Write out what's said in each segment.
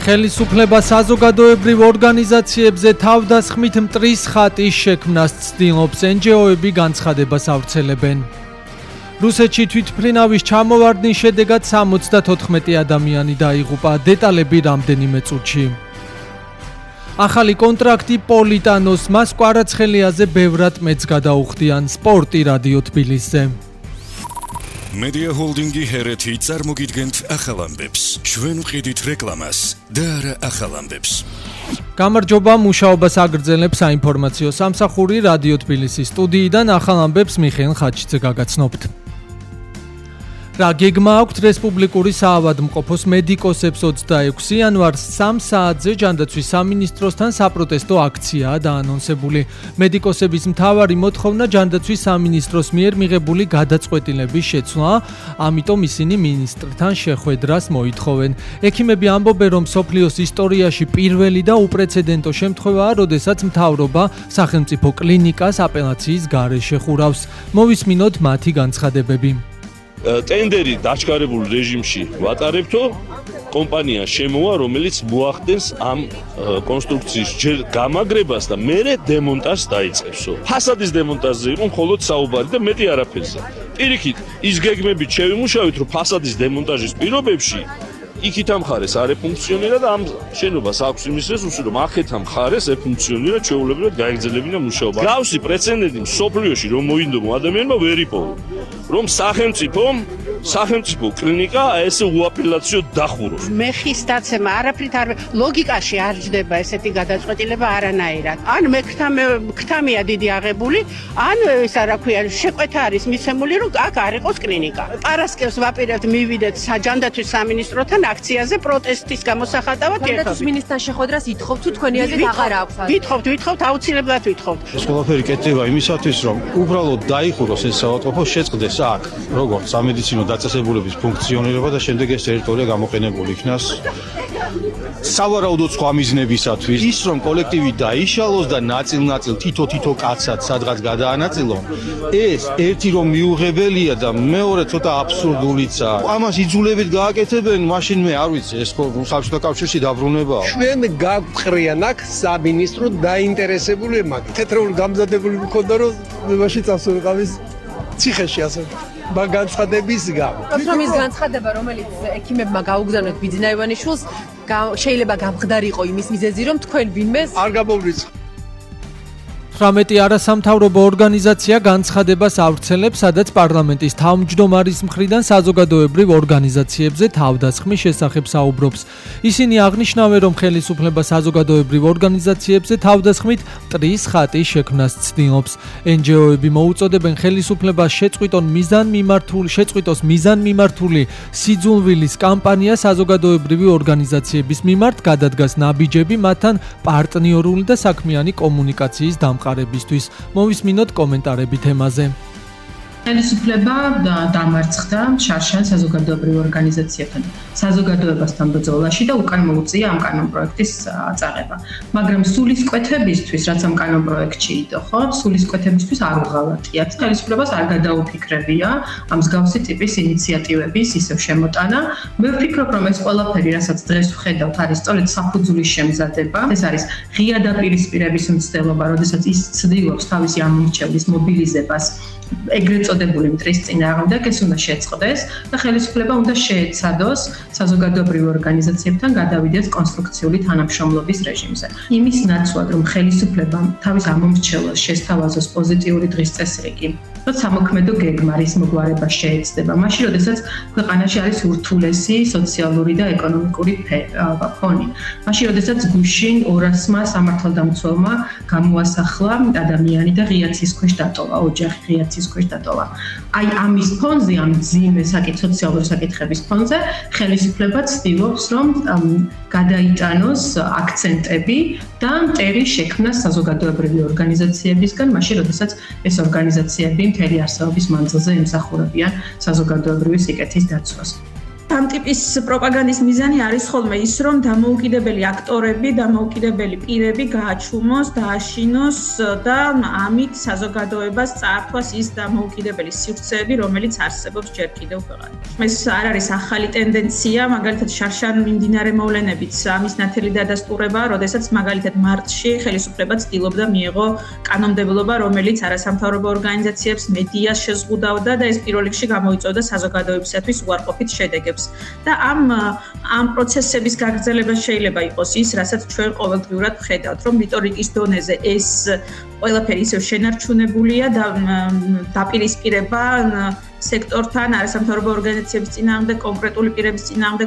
ხელისუფლება საზოგადოებრივ ორგანიზაციებზე თავდასხმით მტრის ხატის შექმნას ცდილობს, NGO-ები განცხადებას ავრცელებენ. რუსეთში თვითმფრინავის ჩამოვარდნის შედეგად 74 ადამიანი დაიღუპა, დეტალები რამდენიმე წუთში. ახალი კონტრაქტი პოლიტანოს, მას კვარაცხელიაზე ბევრად მეც გადაუხდიან. სპორტი რადიო თბილისზე. Media Holding-ი ჰერეთი წარმოგიდგენთ ახალ ამბებს. ჩვენ ვყიდით რეკლამას და არა ახალ ამბებს. გამარჯობა, მუშაობას აგრძელებს საინფორმაციო სამსახური რადიო თბილისის სტუდიიდან ახალ ამბებს მიხეილ ხაჩიძე გაგაცნობთ. რა გეგმა აქვთ რესპუბლიკური საავადმყოფოს მედიკოსებს 26 იანვარს 3 საათზე ჯანდაცვის სამინისტროსთან საპროტესტო აქციაა დაანონსებული. მედიკოსების მთავარი მოთხოვნა ჯანდაცვის სამინისტროს მიერ მიღებული გადაწყვეტილების შეცვლა, ამიტომ ისინი მინისტრთან შეხვედრას მოითხოვენ. ექიმები ამბობენ, რომ მსოფლიოს ისტორიაში პირველი და უპრეცედენტო შემთხვევაა, როდესაც მთავრობა სახელმწიფო კლინიკას აპელაციის გარეშე ხურავს. მოვისმინოთ მათი განცხადებები. ტენდერი დაჩქარებულ რეჟიმში ვატარებთო, კომპანია შემოვა, რომელიც მოახდენს ამ კონსტრუქციის ჯერ გამაგრებას და მერე დემონტაჟს დაიწყებსო. ფასადის დემონტაჟზე იყო მხოლოდ საუბარი და მეტი არაფერზე. პირიქით, ის გეგმებით შევიმუშავეთ, რომ ფასადის დემონტაჟის პირობებში იქით ამ ხარეს არ ეფუნქციონირა და ამ შენობას აქვს იმის რესურსი, რომ ახეთ ამ ხარეს ეფუნქციონირა, ჩვეულებრივად გაეგრძელებინა მუშაობა. გრაუსი პრეცედენტი მსოფლიოში რომ მოინდომო ადამიანმა ვერ იპოვა. რომ სახელმწიფო კლინიკა ესე უაპელაციო დახუროს. მეხის დაცემა არაფრით არ ლოგიკაში არ ჯდება ესეთი გადაწყვეტილება არანაირად. ან ქთამია დიდი აღებული, ან ისა რა ქვია, შეკვეთა არის მიცემული, რომ აქ არ იყოს კლინიკა. პარასკევს ვაპირებთ მივიდეთ ჯანდაცვის სამინისტროთან აქციაზე პროტესტის გამოსახატავად ერთად. ჯანდაცვის მინისტრთან შეხვედრას ითხოვთ თუ თქვენი აზრით აღარ აქვს? ვითხოვთ, აუცილებლად ვითხოვთ. ეს ყველაფერი კეთდება იმისათვის, რომ უბრალოდ დაიხუროს ეს საავადმყოფო, შეწყდეს აქ როგორც სამედიცინო დაწესებულების ფუნქციონირება და შემდეგ ეს ტერიტორია გამოყენებული იქნას სავარაუდოდ სხვა მიზნებისათვის. ის რომ კოლექტივი დაიშალოს და ნაწილ-ნაწილ თითო კაცად სადღაც გადაანაწილონ, ეს ერთი რომ მიუღებელია და მეორე ცოტა აბსურდულიცაა. ამას იძულებით გააკეთებენ, მაშინ მე არ ვიცი, ეს საბჭოთა კავშირში დაბრუნებაა. ჩვენ გავყრიან აქ სამინისტრო დაინტერესებული მაგით. თეთრეული გამზადებული მქონდა რომ მაშინ წასულიყავის ციხეში ასე განცხადების გამო. რომ ის განცხადება, რომელიც ექიმებმა გაუგზავნეთ ბიძინა ივანიშვილს, შეიძლება გამხდარიყო იმის მიზეზი, რომ თქვენ ვინმეს არ გამოვრიცხ. 18 არასამთავრობო ორგანიზაცია განცხადებას ავრცელებს, სადაც პარლამენტის თავმჯდომარის მხრიდან საზოგადოებრივ ორგანიზაციებზე თავდასხმის შესახებ საუბრობს. ისინი აღნიშნავენ, რომ ხელისუფლება საზოგადოებრივ ორგანიზაციებზე თავდასხმით მტრის ხატის შექმნას ცდილობს. NGO-ები მოუწოდებენ ხელისუფლებას შეწყვიტოს მიზანმიმართული სიძულვილის კამპანია საზოგადოებრივი ორგანიზაციების მიმართ, გადადგას ნაბიჯები მათთან პარტნიორული და საქმიანი კომუნიკაციის დამყარებისთვის. მოვისმინოთ კომენტარები თემაზე. ხელისუფლება დამარცხდა შარშან საზოგადოებრივ ორგანიზაციებთან საზოგადოებასთან ბრძოლაში და უკან მოუწია ამ კანონპროექტის აწაღება. მაგრამ სულისკვეთებისთვის, რაც ამ კანონპროექტში იყო, სულისკვეთებისთვის არ უღალატიათ. ხელისუფლებას არ გადაუფიქრებია ამ მსგავსი ტიპის ინიციატივების ისევ შემოტანა. მე ვფიქრობ, რომ ეს ყველაფერი, რასაც დღეს ვხედავთ, არის სწორედ საფუძვლის შემზადება. ეს არის ღია დაპირისპირების მცდელობა, როდესაც ის ცდილობს თავისი ამომრჩევლის მობილიზებას ეგრეთ წოდებული მტრის წინააღმდეგ, ეს უნდა შეწყდეს და ხელისუფლება უნდა შეეცადოს საზოგადოებრივ ორგანიზაციებთან გადავიდეს კონსტრუქციული თანამშრომლობის რეჟიმზე. იმის ნაცვლად, რომ ხელისუფლება თავის ამომრჩევლს შესთავაზოს პოზიტიური დღის წესრიგი, და სამოქმედო გეგმა რის მოგვარება შეეცდება. მაშინ, როდესაც ქვეყანაში არის ურთულესი სოციალური და ეკონომიკური ფონი. მაშინ, როდესაც გუშინ 200-მა სამართალდამცველმა გამოასახლა ადამიანი და ღია ცის ქვეშ დატოვა, ოჯახი ღია ცის ქვეშ დატოვა. აი ამის ფონზე, ამ ძიმე სოციალური საკითხების ფონზე, ხელისუფლება ცდილობს, რომ გადაიტანოს აქცენტები და მტერი შექმნას საზოგადოებრივი ორგანიზაციებისგან, მაშინ, როდესაც ეს ორგანიზაციები მთელი არსებობის მანძილზე ემსახურებიან საზოგადოებრივი სიკეთის დაცვას. ამ ტიპის პროპაგანდის მიზანი არის ხოლმე ის, რომ დამოუკიდებელი აქტორები, დამოუკიდებელი პირები გააჩუმოს, დააშინოს და ამით საზოგადოებას წაართვას ის დამოუკიდებელი სივრცეები, რომელიც არსებობს ჯერ კიდევ ქვეყანაში. ეს არ არის ახალი ტენდენცია, მაგალითად შარშან მიმდინარე მოვლენებით ამის ნათელი დადასტურებაა, როდესაც მაგალითად მარტში ხელისუფლება ცდილობდა მიეღო კანონმდებლობა, რომელიც არასამთავრობო ორგანიზაციებს, მედიას შეზღუდავდა და ეს პირველ რიგში გამოიწვევდა საზოგადოებისათვის უარყოფით შედეგებს. და ამ პროცესების გაგრძელება შეიძლება იყოს ის, რასაც ჩვენ ყოველდღიურად ვხედავთ, რომ რიტორიკის დონეზე ეს ყველაფერი ისევ შენარჩუნებულია და დაპირისპირება სექტორთან, არასამთავრობო ორგანიზაციების წინააღმდეგ, კონკრეტული პირების წინააღმდეგ.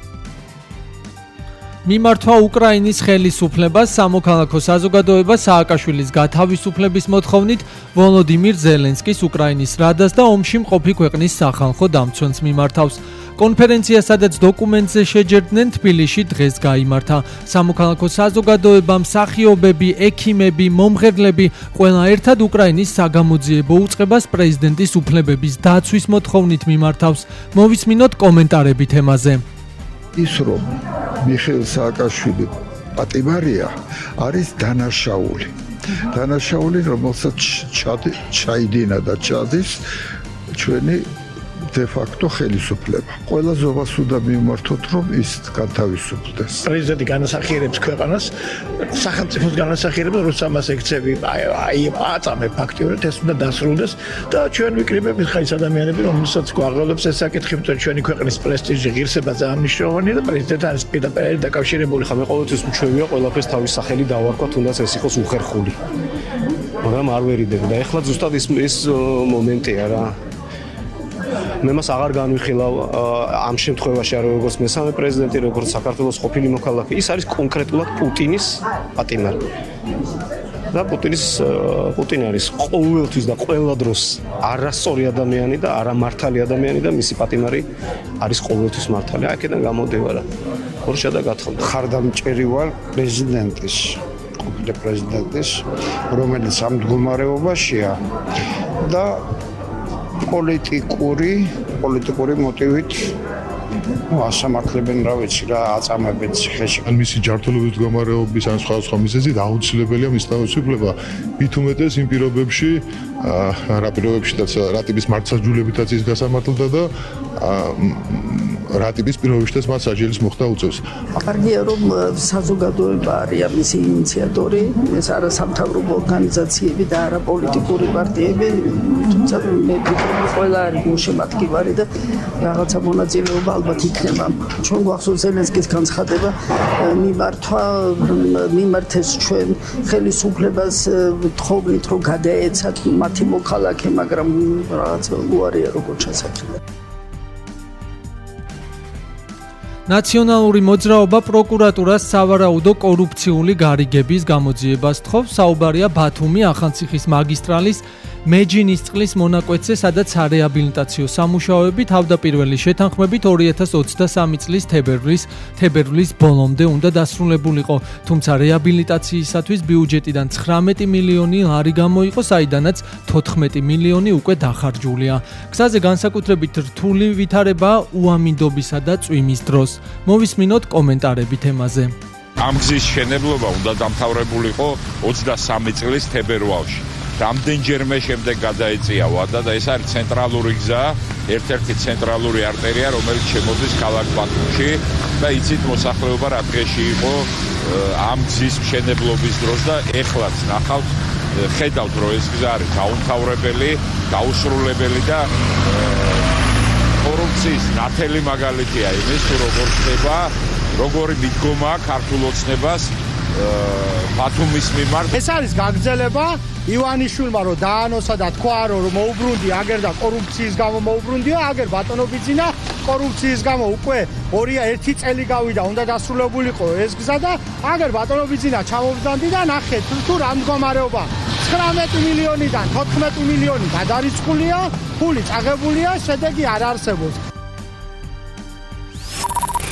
მიმართვა უკრაინის ხელისუფლებას სამოქალაქო საზოგადოება სააკაშვილის გათავისუფლების მოთხოვნით ვოლოდიმირ ზელენსკის უკრაინის რადას და ომში მყოფი ქვეყნის სახალხო დამცვენს მიმართავს. კონფერენცია, სადაც დოკუმენტზე შეჯერდნენ, თბილისში დღეს გაიმართა. სამოქალაქო საზოგადოება, მსახიობები, ექიმები, მომღერლები ყველა ერთად უკრაინის საგამოძიებო უწყებას პრეზიდენტის უფლებების დაცვის მოთხოვნით მიმართავს. მოვისმინოთ კომენტარები თემაზე. ის რომ მიხეილ სააკაშვილი პატიმარია არის დანაშაული, რომელსაც ჩაიდინა და ჩადის ჩვენი de-facto ხელისუფლება. ყველა ზოვას უნდა მიმართოთ, რომ ის გათავისუფლდეს. პრეზიდენტი განასახიერებს ქვეყანას, სახელმწიფოს განასახიერებს, როცა მას ექცევი, აწამე ფაქტიურად ეს უნდა დასრულდეს და ჩვენ ვიკრიბებით ხაის ადამიანები, რომელსაც გვაღელვებს ეს საკითხი, იმიტომ ჩვენი ქვეყნის პრესტიჟი, ღირსება ძალიან მნიშვნელოვანია და პრეზიდენტი არის პირდაპირ დაკავშირებული. ხა მე ყოველთვის მჩვევია ყველაფერს თავის სახელი დავარქვა, თუნდაც ეს იყოს უხერხული. მაგრამ არ ვერიდებ და ეხლა ზუსტად ის მომენტია რა. მე მას აღარ განვიხილავ ამ შემთხვევაში არ როგორც მესამე პრეზიდენტი, როგორც საქართველოს ყოფილი მოქალაქე. ის არის კონკრეტულად პუტინის პატიმარი. და პუტინი არის ყოველთვის და ყველა დროს არასწორი ადამიანი და არამართალი ადამიანი და მისი პატიმარი არის ყოველთვის მართალი. აქედან გამოდევა რა. ხორშა და გათხმდა. ხარდამჭერი ვარ პრეზიდენტის, ყოფილი პრეზიდენტის, რომელიც ამ მდგომარეობაშია და პოლიტიკური მოტივით ასამართლებენ რა ვიცი რა აწამებენ ციხეში. მისი ჯანმრთელობის მდგომარეობის ან სხვა მიზეზით აუცილებელია მის თავისუფლება. მით უმეტეს იმ პირობებში, რა პირობებშიც რა ტიპის მართლმსაჯულებითაც ის გასამართლდა და რა ტიპის პირობებშიც მას საჯელის მოხდა უწევს. კარგია რომ საზოგადოება არის ამის ინიციატორი, ეს არასამთავრობო ორგანიზაციები და არაპოლიტიკური პარტიები, თუმცა მე ვფიქრობ, ყველა არის გულშემატკივარი და რაღაცა მონაწილეობა ალბათ იქნება. ჩვენ გვახსოვს ზელენსკის განცხადება, მიმართეს ჩვენ ხელისუფლებას თხოვნით, რომ გადაეცათ მათი მოქალაქე, მაგრამ რაღაცა უარია როგორ ჩასაკითხა. ნაციონალური მოძრაობა პროკურატურას სავარაუდო კორუფციული გარიგების გამოძიებას თხოვს. საუბარია ბათუმი ახალციხის მაგისტრალის მეჯინისწყლის მონაკვეთზე, სადაცარეაბილიტაციო სამუშაოები თავდაპირველი შეთანხმებით 2023 წლის თებერვლის ბოლომდე უნდა დასრულებულიყო, თუმცა რეაბილიტაციისათვის ბიუჯეტიდან 19 მილიონი ლარი გამოიყო, საიდანაც 14 მილიონი უკვე დახარჯულია. გზაზე განსაკუთრებით რთული ვითარებაა უამინდობისა და წვიმის დროს. მოვისმინოთ კომენტარები თემაზე. ამ გზის შენებლობა უნდა დამთავრებულიყო 23 წლის თებერვალში. რამდენჯერმე შემდეგ გადაეწია ვადა და ეს არის ცენტრალური გზა, ერთ-ერთი ცენტრალური არტერია, რომელიც შემოდის ქალაქ ბათუმში და იცით მოსახლეობა რა დღეში იყო ამ გზის მშენებლობის დროს და ეხლაც ნახავთ, ხედავთ რომ ეს გზა არის დაუმთავრებელი, დაუსრულებელი და კორუფციის ნათელი მაგალითია იმის, თუ როგორ ხდება, როგორი მიდგომა ქართულ ოცნებას ბათუმის მიმართ. ეს არის გაგრძელება ივანიშვილმა რომ დაანოსა და თქვა რომ მოუბრუნდია აგერ და კორუფციის გამო მოუბრუნდია, აგერ ბატონობიძინა კორუფციის გამო უკვე 1 წელი გავიდა, უნდა დასრულებულიყო ეს გზა და აგერ ბატონობიძინა ჩამოვდანდი და ნახეთ თუ რა მდგომარეობა. 19 მილიონიდან 14 მილიონი გადარიცხულია, ფული წაღებულია, შედეგი არ არსებობს.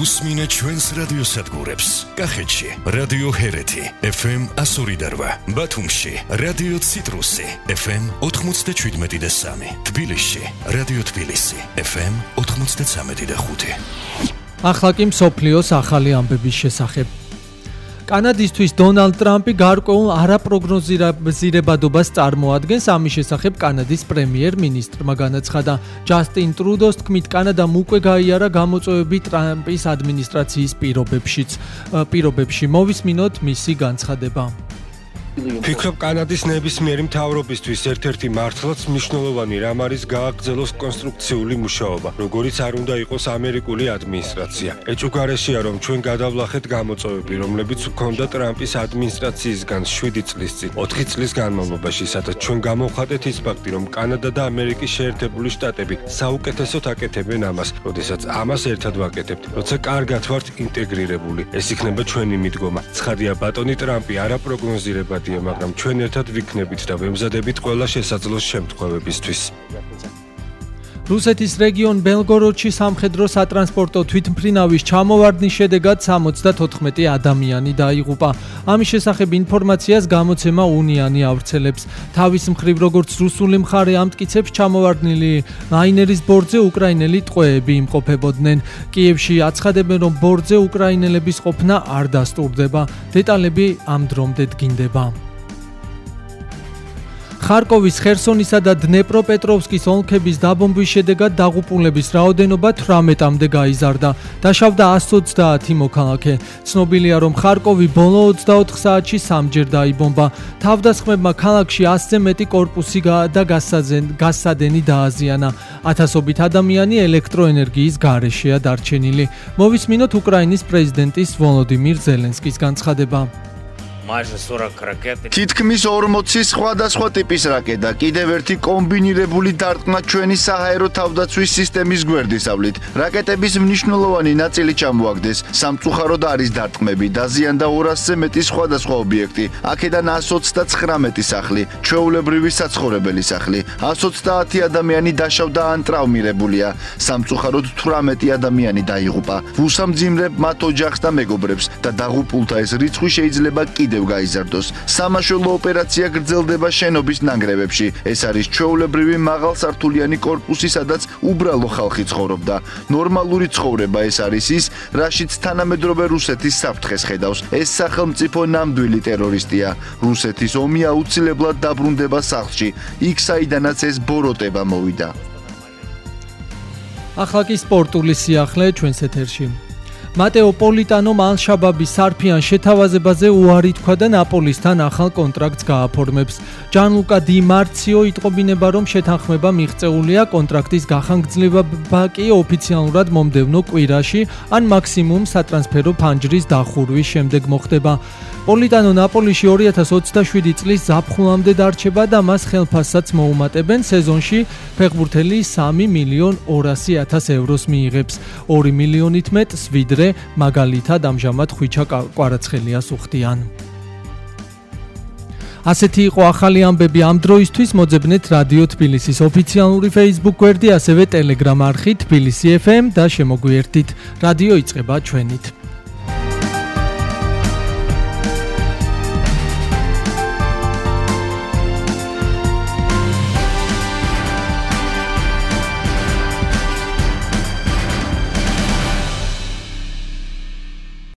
უსმინე ჩვენს რადიოსადგურებს. კახეთში რადიო ჰერეთი FM 102.8, ბათუმში რადიო ციტრუსი FM 97.3, თბილისში რადიო თბილისი FM 93.5. ახლა კი მსოფლიოს ახალი ამბების შესახებ. კანადისთვის დონალდ ტრამპი გარკვეულ არაპროგნოზირებადობას წარმოადგენს. ამის შესახებ კანადის პრემიერ-მინისტრმა განაცხადა. ჯასტინ ტრუდოს თქმით, კანადამ უკვე გაიარა გამოწვევები ტრამპის ადმინისტრაციის პირობებში. მოვისმინოთ მისი განცხადება. ფიქრობ, კანადის ნებისმიერი მთავრობისთვის ერთ-ერთი მართლაც მნიშვნელოვანი რამ არის გააგრძელოს კონსტრუქციული მუშაობა, როგორიც არ უნდა იყოს ამერიკული ადმინისტრაცია. ეჭვგარეშეა, რომ ჩვენ გადავლახეთ გამოწვევები, რომლებიც ჰქონდა ტრამპის ადმინისტრაციისგან 7 წლის წინ, 4 წლის განმავლობაში, სადაც ჩვენ გამოვხატეთ ის ფაქტი, რომ კანადა და ამერიკის შეერთებული შტატები საუკეთესოდ აკეთებენ ამას, როდესაც ამას ერთად ვაკეთებთ, როცა კარგად ვართ ინტეგრირებული. ეს იქნება ჩვენი მიდგომა. ცხადია, ბატონი ტრამპი არაპროგნოზირებადი, მაგრამ ჩვენ ერთად ვიქნებით და ვემზადებით ყველა შესაძლო შემთხვევებისთვის. რუსეთის რეგიონ ბელგოროდში სამხედრო სატრანსპორტო თვითმფრინავის ჩამოვარდნის შედეგად 74 ადამიანი დაიღუპა. ამის შესახებ ინფორმაციას გამოცემა უნიანი ავრცელებს. თავის მხრივ, როგორც რუსული მხარე ამტკიცებს, ჩამოვარდნილი ლაინერის ბორტზე უკრაინელი ტყვეები იმყოფებოდნენ. კიევში აცხადებენ, რომ ბორტზე უკრაინელების ყოფნა არ დასტურდება. დეტალები ამ დრომდე დგინდება. ხარკოვის, ხერსონისა და დნეპროპეტროვსკის ოლქების დაბომბვის შედეგად დაღუპულების რაოდენობა 18-მდე გაიზარდა. დაშავდა 130 მოქალაქე. ცნობილია, რომ ხარკოვი ბოლო 24 საათში 3-ჯერ დაიბომბა. თავდასხმებმა ქალაქში 100-ზე მეტი კორპუსი და გასადენი დააზიანა. ათასობით ადამიანი ელექტროენერგიის გარეშეა დარჩენილი. მოვისმინოთ უკრაინის პრეზიდენტის ვოლოდიმირ ზელენსკის განცხადება. თითქმის 40 სხვადასხვა ტიპის რაკეტა, კიდევ ერთი კომბინირებული დარტყმა ჩვენი საჰაერო თავდაცვის სისტემის გვერდისავლით. რაკეტების მნიშვნელოვანი ნაწილი ჩამოაგდეს. სამწუხაროდ არის დარტყმები, დაზიანდა 200-ზე მეტი სხვადასხვა ობიექტი. აქედან 129 სახლი, ჩვეულებრივი საცხოვრებელი სახლი. 130 ადამიანი დაშავდა ან ტრავმირებულია. სამწუხაროდ 18 ადამიანი დაიღუპა. ვუსამძიმრებ მათ ოჯახს და მეგობრებს და დაღუპულთა ეს რიცხვი შეიძლება კიდევ გაიზარდოს. სამაშველო ოპერაცია გრძელდება შენობის ნანგრევებში. ეს არის ჩვეულებრივი მაღალსართულიანი კორპუსი, სადაც უბრალო ხალხი ცხოვრობდა. ნორმალური ცხოვრება ეს არის ის, რაშიც თანამედროვე რუსეთის საფრთხეს ხედავს. ეს სახელმწიფო ნამდვილი ტერორისტია. რუსეთის ომი აუცილებლად დაბრუნდება სახლში, იქ საიდანაც ეს ბოროტება მოვიდა. ახლა კი სპორტული სიახლე ჩვენს ეთერში. მატეო პოლიტანომ ალ-შაბაბის სარფიან შეთავაზებაზე უარი თქვა და ნაპოლისთან ახალ კონტრაქტს გააფორმებს. ჯანლუკა დი მარციო იტყობინება, რომ შეთანხმება მიღწეულია, კონტრაქტის გახანგრძლივება კი ოფიციალურად მომდევნო კვირაში ან მაქსიმუმ სატრანსფერო ფანჯრის დახურვის შემდეგ მოხდება. პოლიტანო ნაპოლიში 2027 წლის ზაფხულამდე დარჩება და მას ხელფასსაც მოუმატებენ. სეზონში ფეხბურთელი 3.200.000 ევროს მიიღებს. 2 მილიონით მეტს ვიდრე მაგალითად ამჟამად ხვიჩა კვარაცხელიას უხდიან. ასეთი იყო ახალი ამბები ამ დროისთვის. მოძებნეთ რადიო თბილისის ოფიციალური Facebook გვერდი, ასევე Telegram არხი თბილისი FM და შემოგვიერთდით. რადიო იწყება ჩვენით.